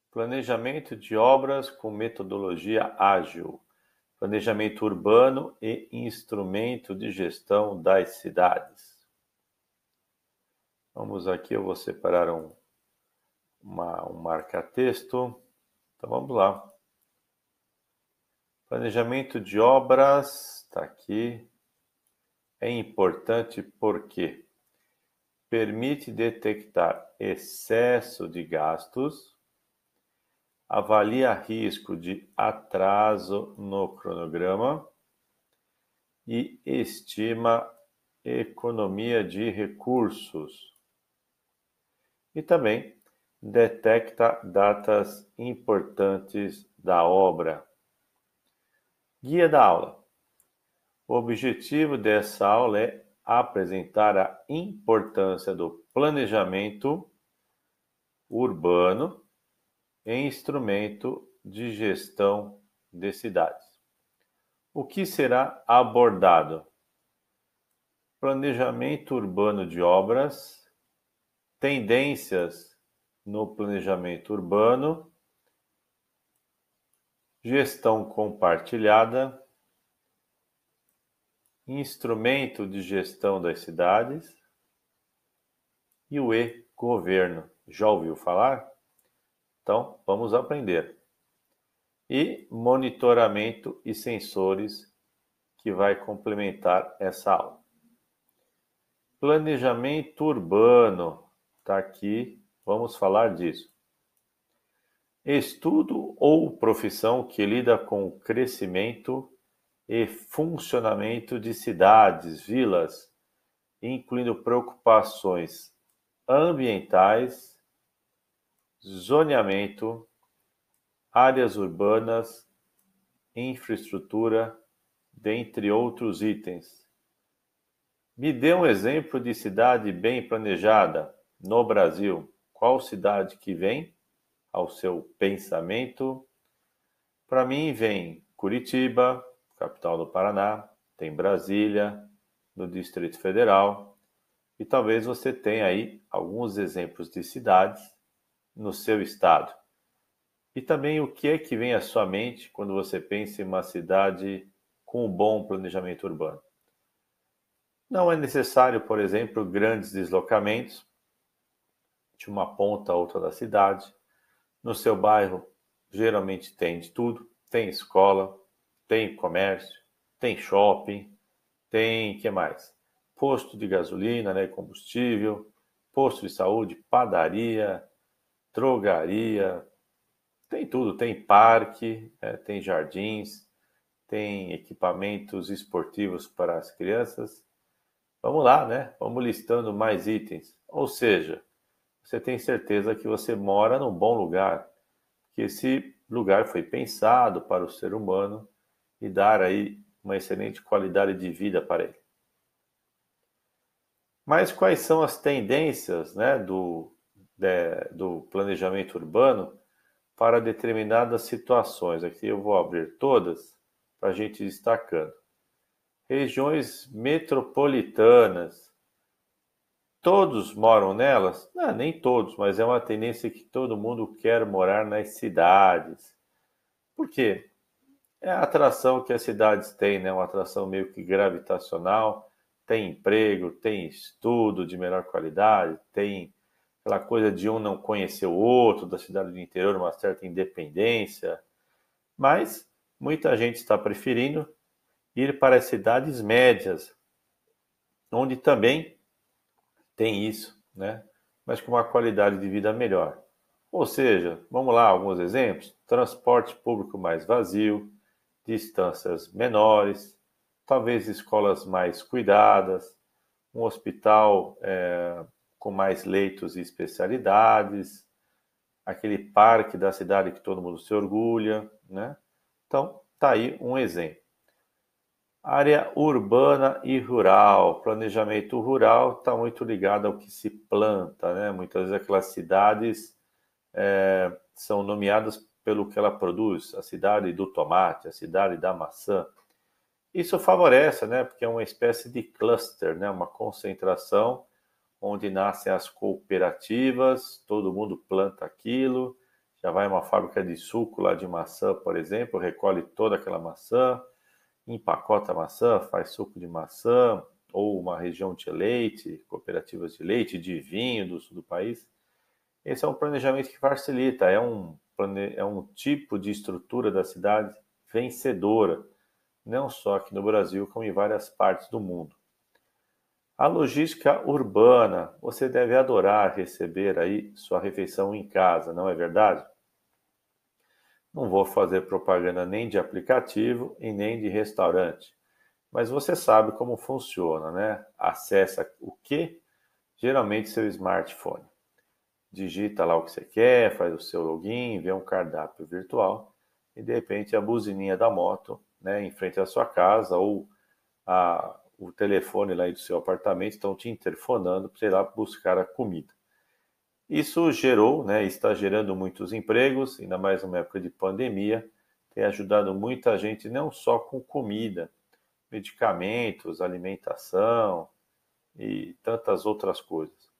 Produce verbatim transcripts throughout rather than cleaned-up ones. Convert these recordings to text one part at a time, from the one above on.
Planejamento de obras com metodologia ágil, planejamento urbano e instrumento de gestão das cidades. Vamos aqui, eu vou separar um, uma, um marca-texto. Então vamos lá. Planejamento de obras, está aqui. É importante porque permite detectar excesso de gastos, avalia risco de atraso no cronograma e estima economia de recursos. E também detecta datas importantes da obra. Guia da aula. O objetivo dessa aula é apresentar a importância do planejamento urbano em instrumento de gestão de cidades. O que será abordado? Planejamento urbano de obras, tendências no planejamento urbano, gestão compartilhada, instrumento de gestão das cidades e o e-governo. Já ouviu falar? Então, vamos aprender. E monitoramento e sensores, que vai complementar essa aula. Planejamento urbano, está aqui, vamos falar disso. Estudo ou profissão que lida com o crescimento e funcionamento de cidades, vilas, incluindo preocupações ambientais, zoneamento, áreas urbanas, infraestrutura, dentre outros itens. Me dê um exemplo de cidade bem planejada no Brasil. Qual cidade que vem ao seu pensamento? Para mim vem Curitiba, capital do Paraná, tem Brasília, no Distrito Federal, e talvez você tenha aí alguns exemplos de cidades no seu estado. E também o que é que vem à sua mente quando você pensa em uma cidade com um bom planejamento urbano? Não é necessário, por exemplo, grandes deslocamentos de uma ponta a outra da cidade. No seu bairro, geralmente tem de tudo. Tem escola, tem comércio, tem shopping, tem, que mais? Posto de gasolina, né, combustível, posto de saúde, padaria, drogaria, tem tudo, tem parque, é, tem jardins, tem equipamentos esportivos para as crianças. Vamos lá, né? Vamos listando mais itens. Ou seja, você tem certeza que você mora num bom lugar, que esse lugar foi pensado para o ser humano e dar aí uma excelente qualidade de vida para ele. Mas quais são as tendências, né, do, de, do planejamento urbano para determinadas situações? Aqui eu vou abrir todas para a gente ir destacando. Regiões metropolitanas. Todos moram nelas? Não, nem todos, mas é uma tendência que todo mundo quer morar nas cidades. Por quê? É a atração que as cidades têm, né? Uma atração meio que gravitacional. Tem emprego, tem estudo de melhor qualidade, tem aquela coisa de um não conhecer o outro, da cidade do interior, uma certa independência. Mas muita gente está preferindo ir para as cidades médias, onde também tem isso, né? Mas com uma qualidade de vida melhor. Ou seja, vamos lá, alguns exemplos: transporte público mais vazio, distâncias menores, talvez escolas mais cuidadas, um hospital é, com mais leitos e especialidades, aquele parque da cidade que todo mundo se orgulha, né? Então, tá aí um exemplo. Área urbana e rural. Planejamento rural está muito ligado ao que se planta, né? Muitas vezes aquelas cidades é, são nomeadas pelo que ela produz. A cidade do tomate, a cidade da maçã. Isso favorece, né? Porque é uma espécie de cluster, né? Uma concentração onde nascem as cooperativas, todo mundo planta aquilo já vai a uma fábrica de suco lá de maçã, por exemplo, recolhe toda aquela maçã, empacota a maçã, faz suco de maçã, ou uma região de leite, cooperativas de leite, de vinho do sul do país. Esse é um planejamento que facilita, é um, é um tipo de estrutura da cidade vencedora, não só aqui no Brasil, como em várias partes do mundo. A logística urbana, você deve adorar receber aí sua refeição em casa, não é verdade? Não vou fazer propaganda nem de aplicativo e nem de restaurante, mas você sabe como funciona, né? Acessa o que? Geralmente seu smartphone. Digita lá o que você quer, faz o seu login, vê um cardápio virtual e de repente a buzininha da moto, né, em frente à sua casa ou a, o telefone lá do seu apartamento estão te interfonando para ir lá buscar a comida. Isso gerou, né, está gerando muitos empregos, ainda mais numa época de pandemia, tem ajudado muita gente não só com comida, medicamentos, alimentação e tantas outras coisas.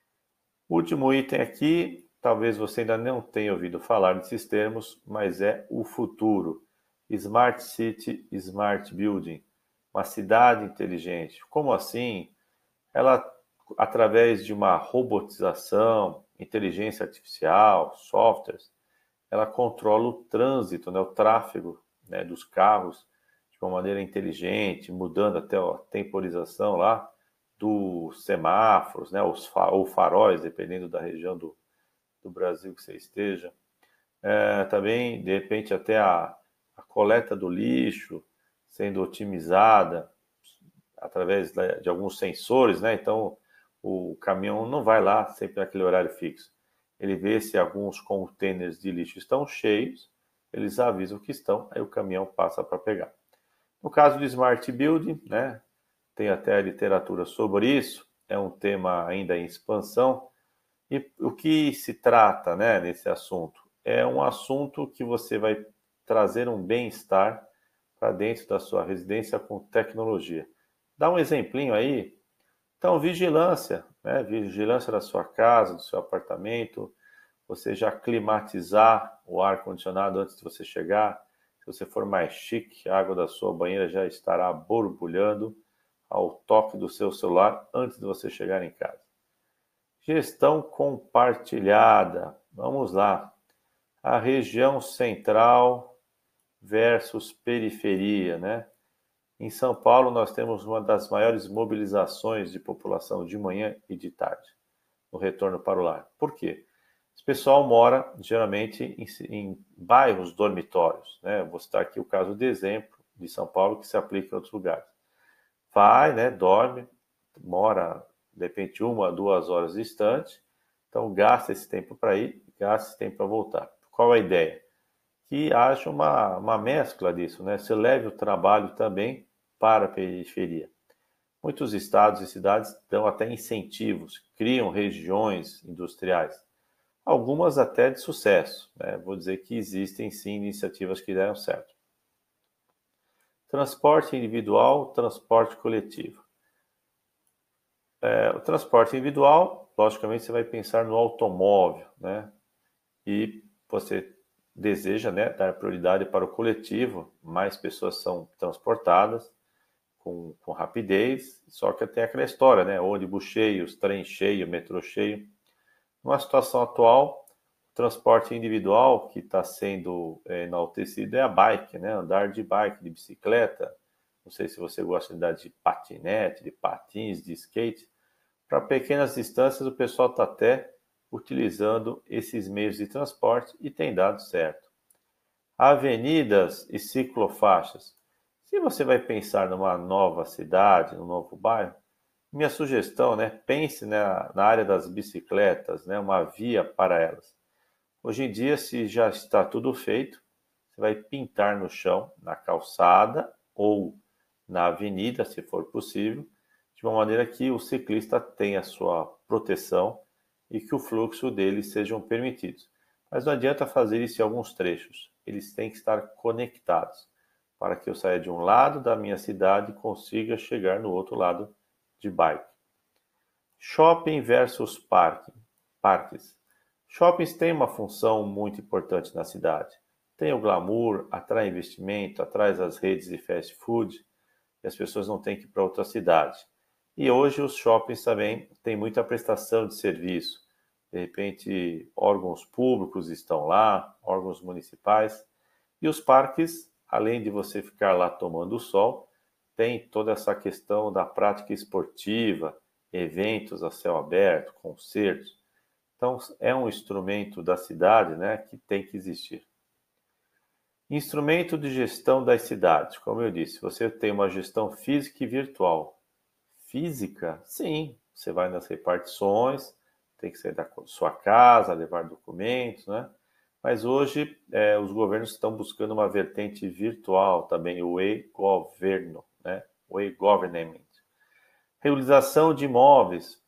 Último item aqui, talvez você ainda não tenha ouvido falar desses termos, mas é o futuro. Smart City, Smart Building, uma cidade inteligente. Como assim? Ela, através de uma robotização, inteligência artificial, softwares, ela controla o trânsito, né, o tráfego, né, dos carros de uma maneira inteligente, mudando até a temporização lá dos semáforos, né, os fa ou faróis, dependendo da região do, do Brasil que você esteja. É, também, de repente, até a, a coleta do lixo sendo otimizada através de alguns sensores, né? Então, o caminhão não vai lá sempre naquele horário fixo. Ele vê se alguns contêineres de lixo estão cheios, eles avisam que estão, aí o caminhão passa para pegar. No caso do Smart Building, né? Tem até literatura sobre isso, é um tema ainda em expansão. E o que se trata, né, nesse assunto? É um assunto que você vai trazer um bem-estar para dentro da sua residência com tecnologia. Dá um exemplinho aí. Então, vigilância, né? Vigilância da sua casa, do seu apartamento, você já climatizar o ar-condicionado antes de você chegar. Se você for mais chique, a água da sua banheira já estará borbulhando ao toque do seu celular antes de você chegar em casa. Gestão compartilhada. Vamos lá. A região central versus periferia, né? Em São Paulo, nós temos uma das maiores mobilizações de população de manhã e de tarde, no retorno para o lar. Por quê? Esse pessoal mora, geralmente, em, em bairros dormitórios, né? Vou citar aqui o caso de exemplo de São Paulo, que se aplica em outros lugares. Vai, né? Dorme, mora, de repente, uma, duas horas distante, então gasta esse tempo para ir, gasta esse tempo para voltar. Qual a ideia? Que haja uma, uma mescla disso, né? Você leve o trabalho também para a periferia. Muitos estados e cidades dão até incentivos, criam regiões industriais, algumas até de sucesso, né? Vou dizer que existem sim iniciativas que deram certo. Transporte individual, transporte coletivo. É, o transporte individual, logicamente, você vai pensar no automóvel, né? E você deseja, né, dar prioridade para o coletivo, mais pessoas são transportadas com, com rapidez, só que tem aquela história, né, ônibus cheios, trem cheio, metrô cheio. Numa situação atual, o transporte individual que está sendo é, enaltecido é a bike, né, andar de bike, de bicicleta, não sei se você gosta de andar de patinete, de patins, de skate. Para pequenas distâncias, o pessoal está até utilizando esses meios de transporte e tem dado certo. Avenidas e ciclofaixas. Se você vai pensar numa nova cidade, num novo bairro, minha sugestão, né, pense na, na área das bicicletas, né, uma via para elas. Hoje em dia, se já está tudo feito, você vai pintar no chão, na calçada ou na avenida, se for possível, de uma maneira que o ciclista tenha sua proteção e que o fluxo deles sejam permitidos. Mas não adianta fazer isso em alguns trechos. Eles têm que estar conectados para que eu saia de um lado da minha cidade e consiga chegar no outro lado de bike. Shopping versus parque. Parques. Shoppings têm uma função muito importante na cidade. Tem o glamour, atrai investimento, atrai as redes de fast food, e as pessoas não têm que ir para outra cidade. E hoje os shoppings também têm muita prestação de serviço. De repente, órgãos públicos estão lá, órgãos municipais. E os parques, além de você ficar lá tomando o sol, tem toda essa questão da prática esportiva, eventos a céu aberto, concertos. Então, é um instrumento da cidade, né, que tem que existir. Instrumento de gestão das cidades. Como eu disse, você tem uma gestão física e virtual. Física? Sim, você vai nas repartições, tem que sair da sua casa, levar documentos, né? Mas hoje é, os governos estão buscando uma vertente virtual também, o e-governo, né? O e-government. Regularização de imóveis.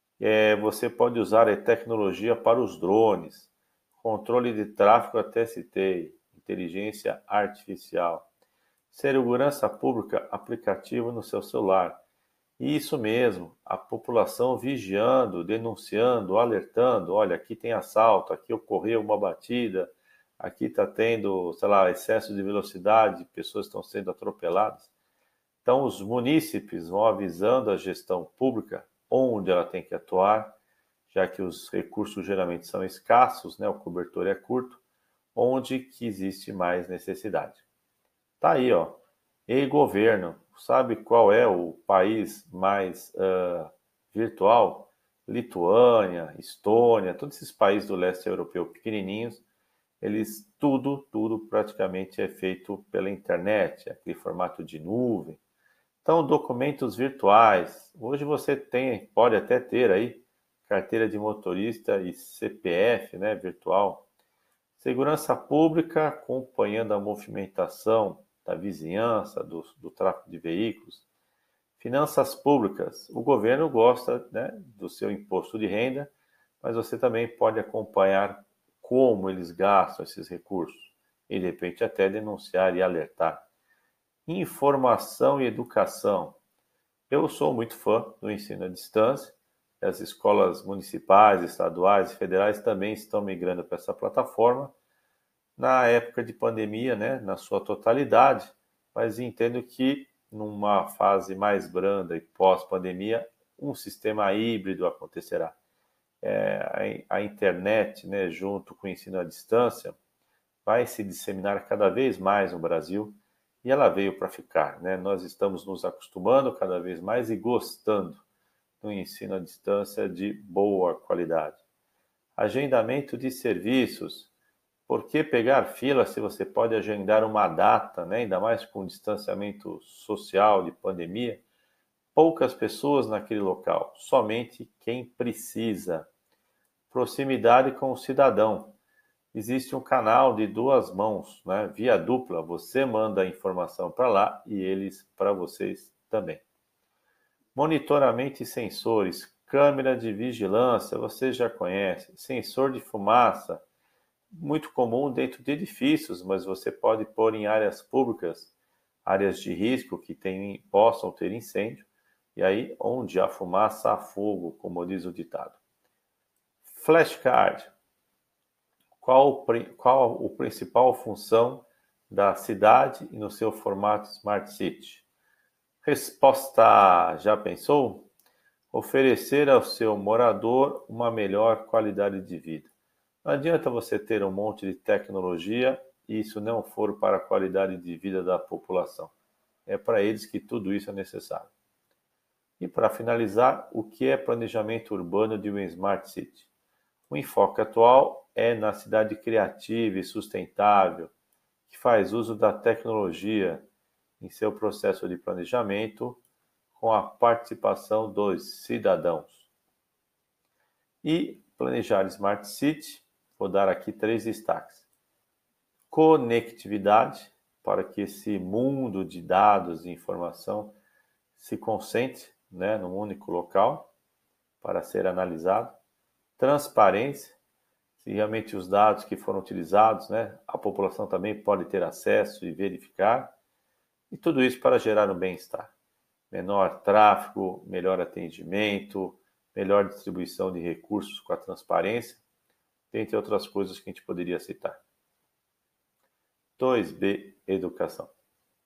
É, você pode usar a tecnologia para os drones, controle de tráfego, até citei, inteligência artificial, segurança pública, aplicativo no seu celular. E isso mesmo, a população vigiando, denunciando, alertando, olha, aqui tem assalto, aqui ocorreu uma batida, aqui está tendo, sei lá, excesso de velocidade, pessoas estão sendo atropeladas. Então, os munícipes vão avisando a gestão pública onde ela tem que atuar, já que os recursos geralmente são escassos, né? O cobertor é curto, onde que existe mais necessidade. Tá aí, ó. E governo, sabe qual é o país mais uh, virtual? Lituânia, Estônia, todos esses países do leste europeu pequenininhos, eles tudo, tudo praticamente é feito pela internet, aquele formato de nuvem. Então, documentos virtuais. Hoje você tem, pode até ter aí carteira de motorista e C P F, né, virtual. Segurança pública, acompanhando a movimentação da vizinhança, do, do tráfego de veículos. Finanças públicas. O governo gosta, né, do seu imposto de renda, mas você também pode acompanhar como eles gastam esses recursos e, de repente, até denunciar e alertar. Informação e educação. Eu sou muito fã do ensino à distância. As escolas municipais, estaduais e federais também estão migrando para essa plataforma. Na época de pandemia, né, na sua totalidade, mas entendo que numa fase mais branda e pós-pandemia, um sistema híbrido acontecerá. É, a, a internet, né, junto com o ensino à distância, vai se disseminar cada vez mais no Brasil e ela veio para ficar, né? Nós estamos nos acostumando cada vez mais e gostando do ensino à distância de boa qualidade. Agendamento de serviços. Por que pegar fila se você pode agendar uma data, né? Ainda mais com o distanciamento social de pandemia? Poucas pessoas naquele local, somente quem precisa. Proximidade com o cidadão. Existe um canal de duas mãos, né? Via dupla, você manda a informação para lá e eles para vocês também. Monitoramento e sensores, câmera de vigilância, você já conhece, sensor de fumaça, muito comum dentro de edifícios, mas você pode pôr em áreas públicas, áreas de risco que tem, possam ter incêndio, e aí onde há fumaça, há fogo, como diz o ditado. Flashcard. Qual, qual a principal função da cidade e no seu formato Smart City? Resposta: já pensou? Oferecer ao seu morador uma melhor qualidade de vida. Não adianta você ter um monte de tecnologia e isso não for para a qualidade de vida da população. É para eles que tudo isso é necessário. E para finalizar, o que é planejamento urbano de uma Smart City? O enfoque atual é na cidade criativa e sustentável, que faz uso da tecnologia em seu processo de planejamento com a participação dos cidadãos. E planejar Smart City, vou dar aqui três destaques. Conectividade, para que esse mundo de dados e informação se concentre, né, num único local para ser analisado. Transparência, se realmente os dados que foram utilizados, né, a população também pode ter acesso e verificar. E tudo isso para gerar um bem-estar. Menor tráfego, melhor atendimento, melhor distribuição de recursos com a transparência. dentre outras coisas que a gente poderia citar. dois B, educação.